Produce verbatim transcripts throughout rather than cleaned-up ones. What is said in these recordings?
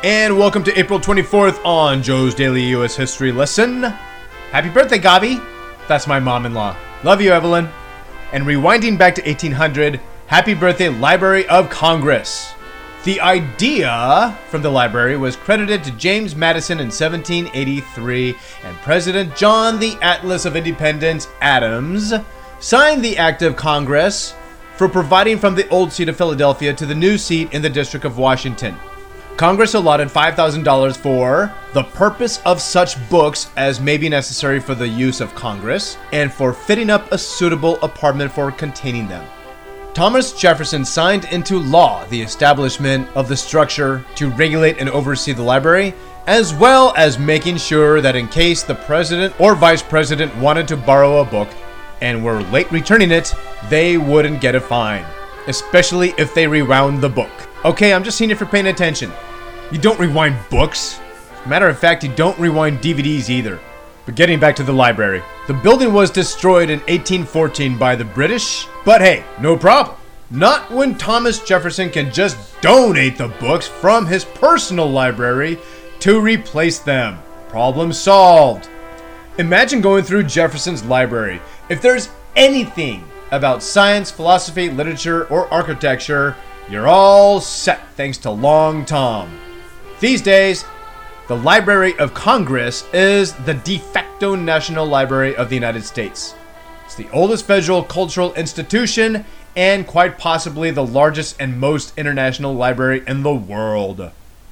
And welcome to April twenty-fourth on Joe's Daily U S History Lesson. Happy birthday, Gabi. That's my mom-in-law. Love you, Evelyn. And rewinding back to eighteen hundred, happy birthday, Library of Congress. The idea from the library was credited to James Madison in seventeen eighty-three, and President John the Atlas of Independence Adams signed the Act of Congress for providing from the old seat of Philadelphia to the new seat in the District of Washington. Congress allotted five thousand dollars for the purpose of such books as may be necessary for the use of Congress and for fitting up a suitable apartment for containing them. Thomas Jefferson signed into law the establishment of the structure to regulate and oversee the library, as well as making sure that in case the president or vice president wanted to borrow a book and were late returning it, they wouldn't get a fine, especially if they rewound the book. Okay, I'm just seeing if you're paying attention. You don't rewind books. Matter of fact, you don't rewind D V Ds either. But getting back to the library. The building was destroyed in eighteen fourteen by the British, but hey, no problem. Not when Thomas Jefferson can just donate the books from his personal library to replace them. Problem solved. Imagine going through Jefferson's library. If there's anything about science, philosophy, literature, or architecture, you're all set thanks to Long Tom. These days, the Library of Congress is the de facto National Library of the United States. It's the oldest federal cultural institution and quite possibly the largest and most international library in the world.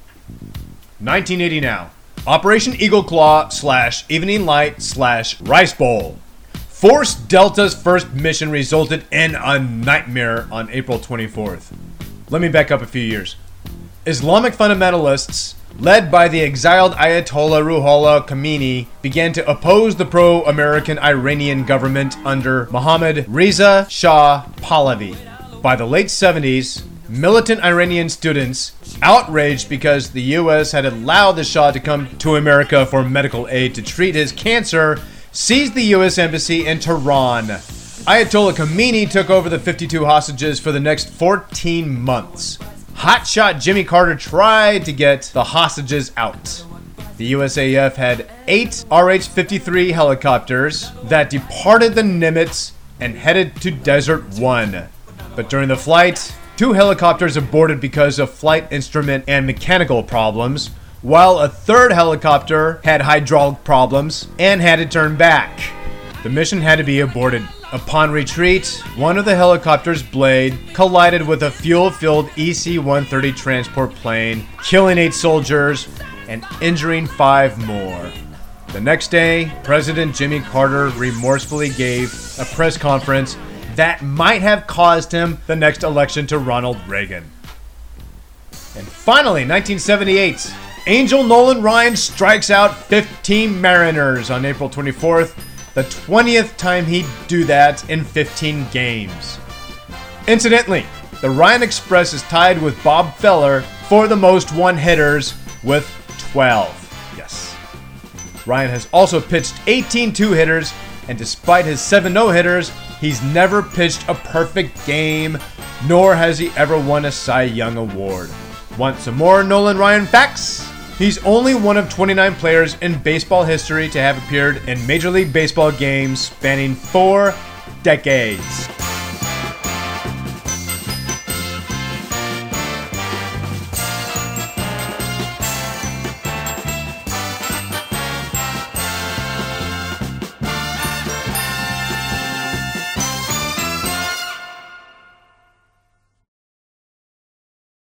nineteen eighty now. Operation Eagle Claw slash Evening Light slash Rice Bowl. Force Delta's first mission resulted in a nightmare on April twenty-fourth. Let me back up a few years. Islamic fundamentalists, led by the exiled Ayatollah Ruhollah Khomeini, began to oppose the pro-American Iranian government under Mohammad Reza Shah Pahlavi. By the late seventies, militant Iranian students, outraged because the U S had allowed the Shah to come to America for medical aid to treat his cancer, seized the U S embassy in Tehran. Ayatollah Khomeini took over the fifty-two hostages for the next fourteen months. Hotshot Jimmy Carter tried to get the hostages out. The U S A F had eight R H fifty-three helicopters that departed the Nimitz and headed to Desert One. But during the flight, two helicopters aborted because of flight instrument and mechanical problems, while a third helicopter had hydraulic problems and had to turn back. The mission had to be aborted. Upon retreat, one of the helicopter's blade collided with a fuel-filled E C one thirty transport plane, killing eight soldiers and injuring five more. The next day, President Jimmy Carter remorsefully gave a press conference that might have caused him the next election to Ronald Reagan. And finally, nineteen seventy-eight, Angel Nolan Ryan strikes out fifteen Mariners on April twenty-fourth, the twentieth time he'd do that in fifteen games. Incidentally, the Ryan Express is tied with Bob Feller for the most one-hitters with twelve. Yes. Ryan has also pitched eighteen two-hitters, and despite his seven no-hitters, he's never pitched a perfect game, nor has he ever won a Cy Young Award. Want some more Nolan Ryan facts? He's only one of twenty-nine players in baseball history to have appeared in Major League Baseball games spanning four decades.